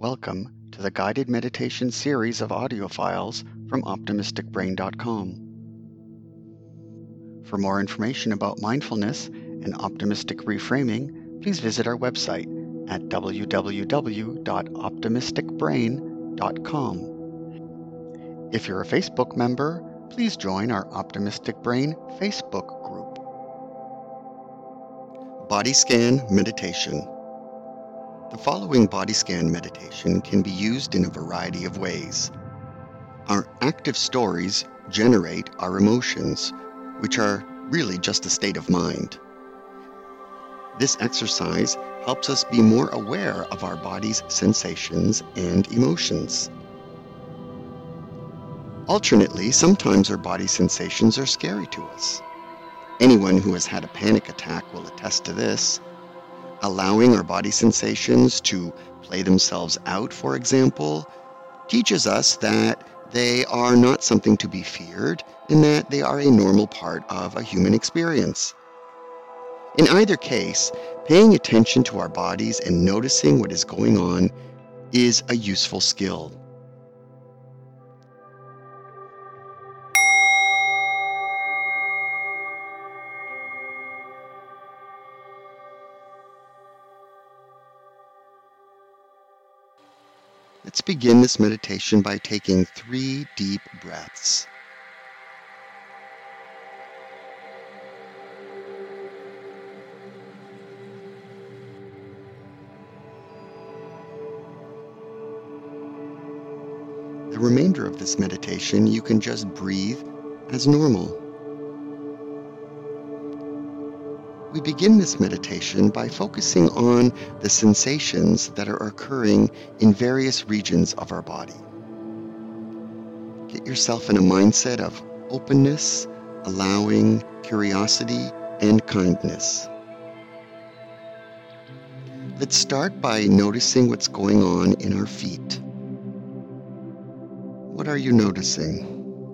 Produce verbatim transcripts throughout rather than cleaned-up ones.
Welcome to the guided meditation series of audio files from optimistic brain dot com. For more information about mindfulness and optimistic reframing, please visit our website at w w w dot optimistic brain dot com. If you're a Facebook member, please join our Optimistic Brain Facebook group. Body Scan Meditation. The following body scan meditation can be used in a variety of ways. Our active stories generate our emotions, which are really just a state of mind. This exercise helps us be more aware of our body's sensations and emotions. Alternately, sometimes our body sensations are scary to us. Anyone who has had a panic attack will attest to this. Allowing our body sensations to play themselves out, for example, teaches us that they are not something to be feared and that they are a normal part of a human experience. In either case, paying attention to our bodies and noticing what is going on is a useful skill. Let's begin this meditation by taking three deep breaths. The remainder of this meditation, you can just breathe as normal. We begin this meditation by focusing on the sensations that are occurring in various regions of our body. Get yourself in a mindset of openness, allowing, curiosity, and kindness. Let's start by noticing what's going on in our feet. What are you noticing?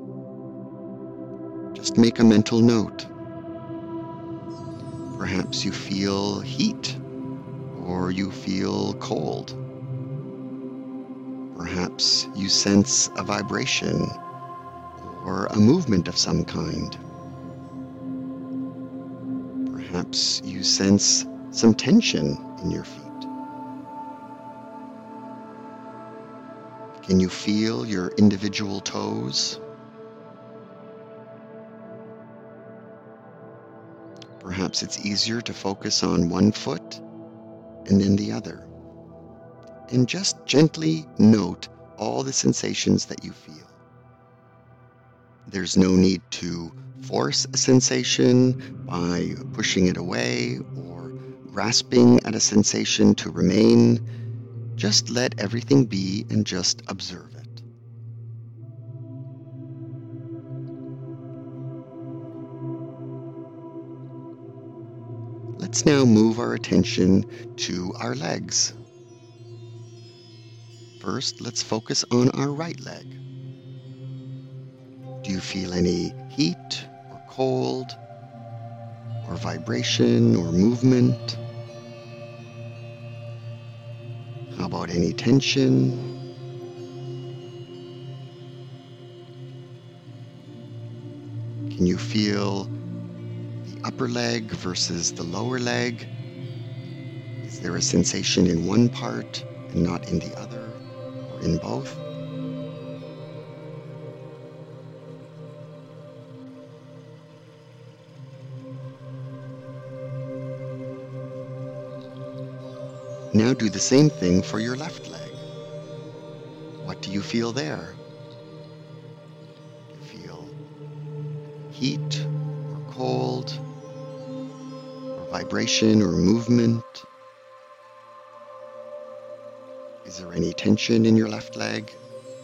Just make a mental note. Perhaps you feel heat, or you feel cold. Perhaps you sense a vibration, or a movement of some kind. Perhaps you sense some tension in your feet. Can you feel your individual toes? Perhaps it's easier to focus on one foot and then the other. And just gently note all the sensations that you feel. There's no need to force a sensation by pushing it away or grasping at a sensation to remain. Just let everything be and just observe it. Let's now move our attention to our legs. First, let's focus on our right leg. Do you feel any heat or cold or vibration or movement? How about any tension? Can you feel the upper leg versus the lower leg? Is there a sensation in one part and not in the other, or in both? Now do the same thing for your left leg. What do you feel there? Do you feel heat or cold? Vibration or movement? Is there any tension in your left leg?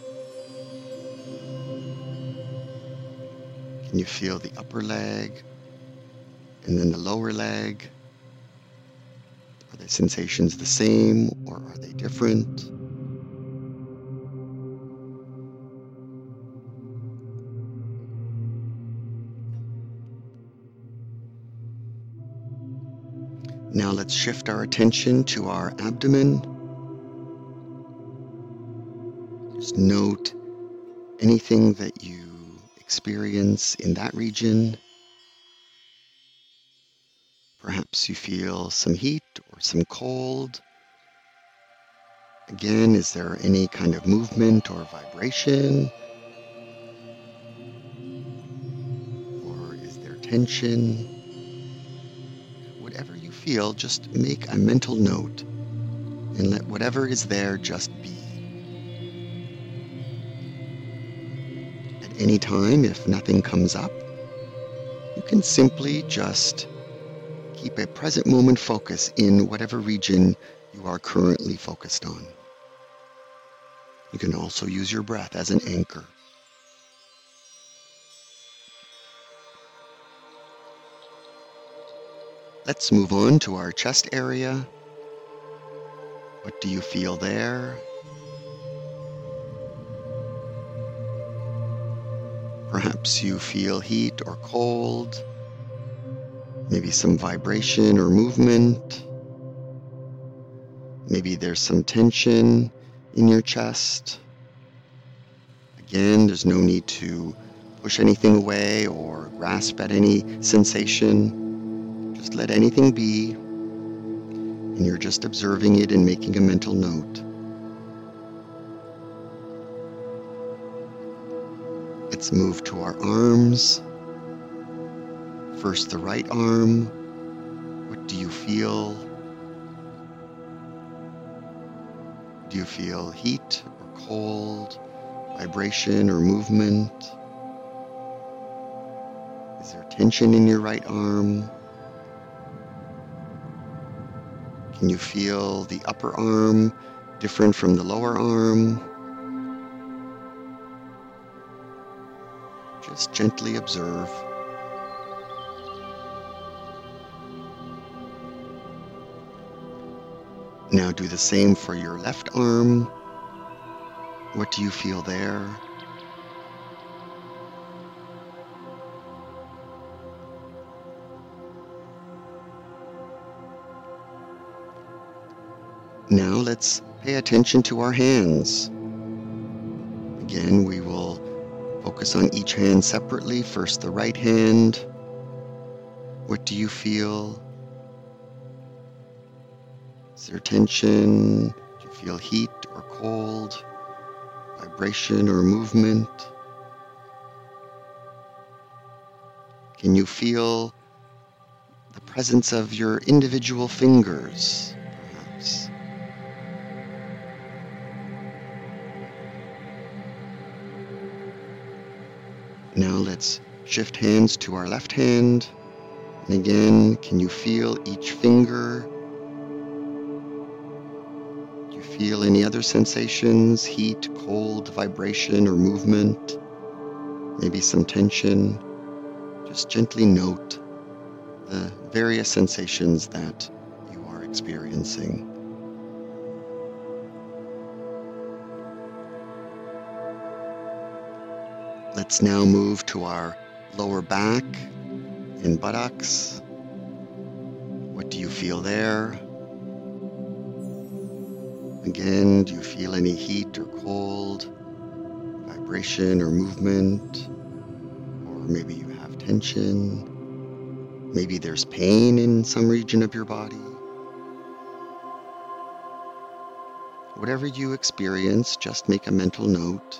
Can you feel the upper leg and then the lower leg? Are the sensations the same or are they different? Now let's shift our attention to our abdomen. Just note anything that you experience in that region. Perhaps you feel some heat or some cold. Again, is there any kind of movement or vibration? Or is there tension? Whatever you feel, just make a mental note and let whatever is there just be. At any time, if nothing comes up, you can simply just keep a present moment focus in whatever region you are currently focused on. You can also use your breath as an anchor. Let's move on to our chest area. What do you feel there? Perhaps you feel heat or cold, maybe some vibration or movement. Maybe there's some tension in your chest. Again, there's no need to push anything away or grasp at any sensation. Just let anything be, and you're just observing it and making a mental note. Let's move to our arms. First, the right arm. What do you feel? Do you feel heat or cold, vibration or movement? Is there tension in your right arm? Can you feel the upper arm different from the lower arm? Just gently observe. Now do the same for your left arm. What do you feel there? Now let's pay attention to our hands. Again, we will focus on each hand separately. First, the right hand. What do you feel? Is there tension? Do you feel heat or cold? Vibration or movement? Can you feel the presence of your individual fingers, perhaps? Now let's shift hands to our left hand. And again, can you feel each finger? Do you feel any other sensations, heat, cold, vibration, or movement? Maybe some tension? Just gently note the various sensations that you are experiencing. Let's now move to our lower back and buttocks. What do you feel there? Again, do you feel any heat or cold, vibration or movement? Or maybe you have tension. Maybe there's pain in some region of your body. Whatever you experience, just make a mental note.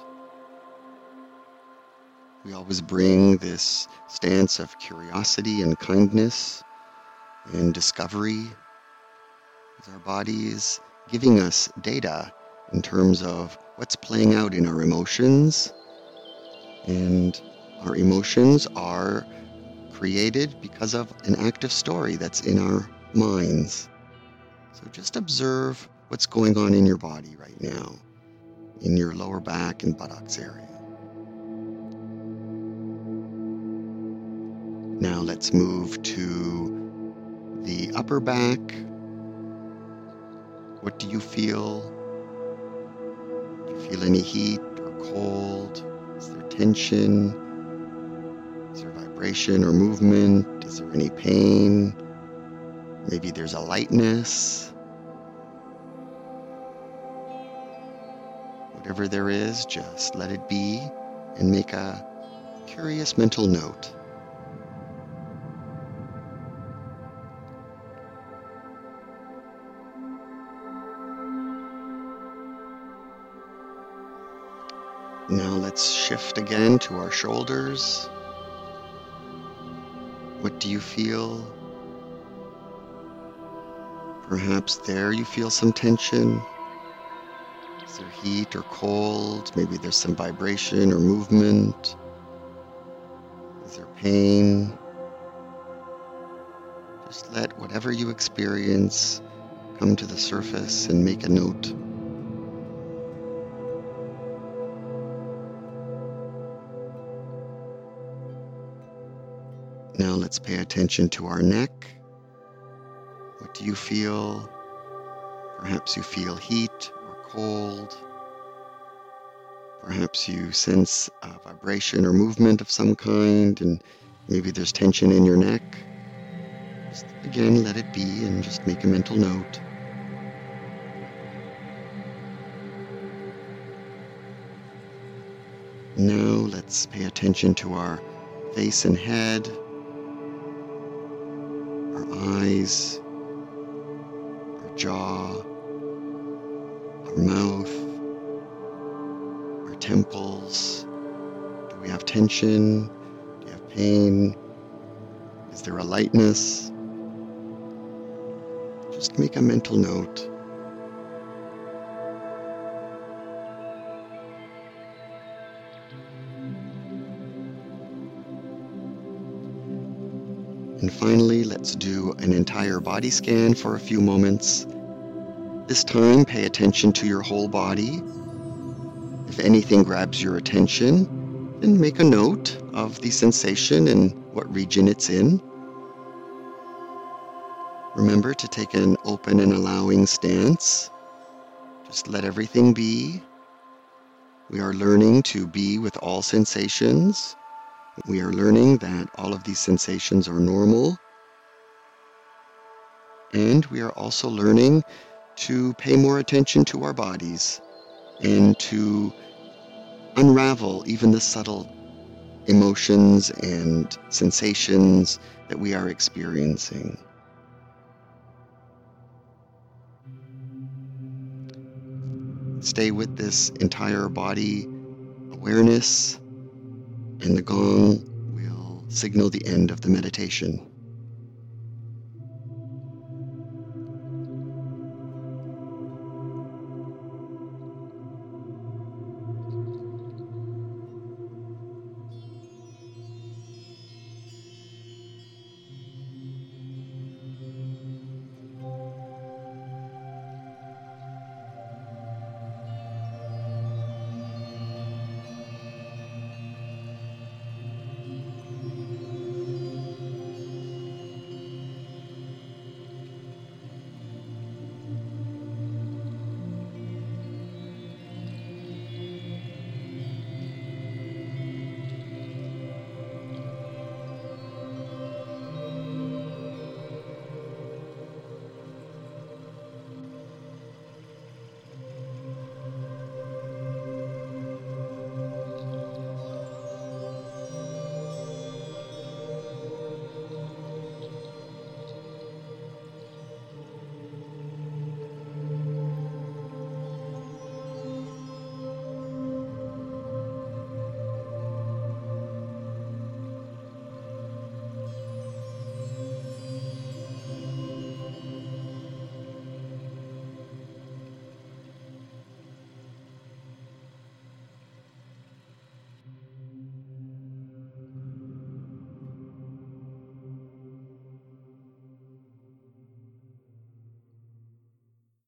We always bring this stance of curiosity and kindness and discovery, as our body is giving us data in terms of what's playing out in our emotions. And our emotions are created because of an active story that's in our minds. So just observe what's going on in your body right now, in your lower back and buttocks area. Now let's move to the upper back. What do you feel? Do you feel any heat or cold? Is there tension? Is there vibration or movement? Is there any pain? Maybe there's a lightness. Whatever there is, just let it be and make a curious mental note. Now let's shift again to our shoulders. What do you feel? Perhaps there you feel some tension. Is there heat or cold? Maybe there's some vibration or movement. Is there pain? Just let whatever you experience come to the surface and make a note. Now let's pay attention to our neck. What do you feel? Perhaps you feel heat or cold. Perhaps you sense a vibration or movement of some kind, and maybe there's tension in your neck. Just again, let it be and just make a mental note. Now let's pay attention to our face and head, our eyes, our jaw, our mouth, our temples. Do we have tension? Do you have pain? Is there a lightness? Just make a mental note. And finally, let's do an entire body scan for a few moments. This time, pay attention to your whole body. If anything grabs your attention, then make a note of the sensation and what region it's in. Remember to take an open and allowing stance. Just let everything be. We are learning to be with all sensations. We are learning that all of these sensations are normal. And we are also learning to pay more attention to our bodies and to unravel even the subtle emotions and sensations that we are experiencing. Stay with this entire body awareness, and the gong will signal the end of the meditation.